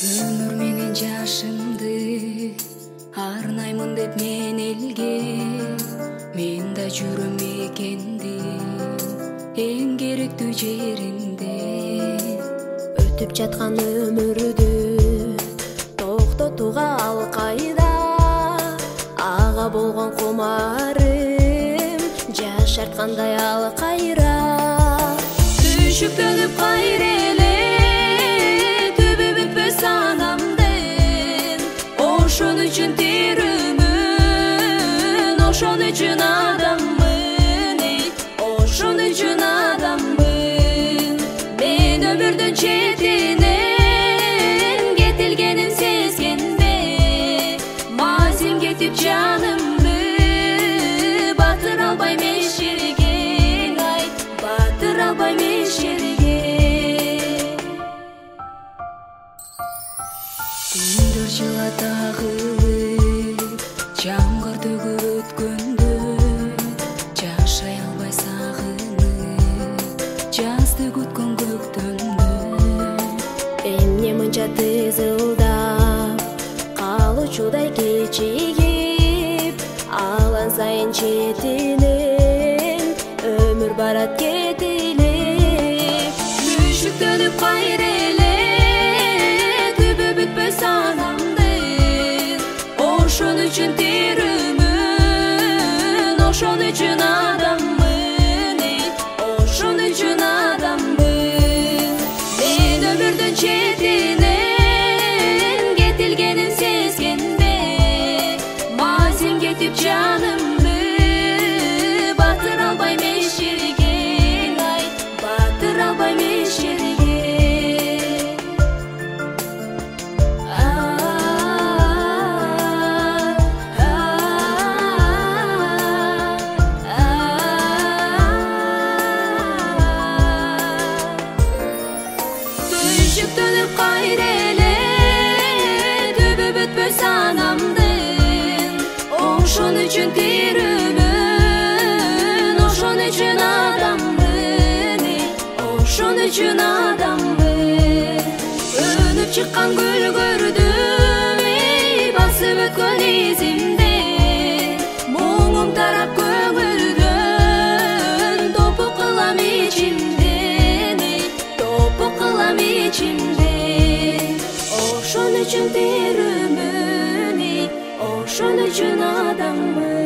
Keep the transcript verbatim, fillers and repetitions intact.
Өмүр менен жашымды арнаймын деп мен элге, мен да жүрөм экенди эң керектүү жеринде. Өтүп жаткан өмүрдү токтотууга ал кайда, ага болгон кумарым жашарткандай ал кайра. Түшүктөнүп кайра эле түбү бүтпөс анамдын, ошон үчүн тирүүмүн, ошон үчүн адаммын, ошон үчүн адаммын. Мен өмүрдүн четинен кетилгенин сезгенде, мазим кетип жанымды батыра албайм эч жерге, айт батыра албайм эч жерге. Күндөр жылата агылып, жамгыр төгүп өткөндө, жашай албай сагынып, жазды күткөн көктөмдө. Эмне мынча тызылдап калуучудай кечигип, алан сайын четинен өмүр барат кетилип. Түшүктөнүп кайра эле түбү бүтпөс анамдын, ошон үчүн тирүүмүн, ошон үчүн адаммын, ошон үчүн адаммын. Мен өмүрдүн четинен кетилгенин сезгенде, мазим кетип жанымды батыра албайм эч жерге, айт батыра албайм эч жерге. Түшүктөнүп кайра эле түбү бүтпөс анамдын, ошон үчүн тирүүмүн, ошон үчүн адаммын, ошон үчүн адаммын. Өнүп чыккан гүл көрдүм, басып өткөн изимде, муңум тарап көңүлдөн, топук кылам ичимден, топук кылам ичимден. Ошон үчүн тирүүмүн, ошон үчүн адаммын.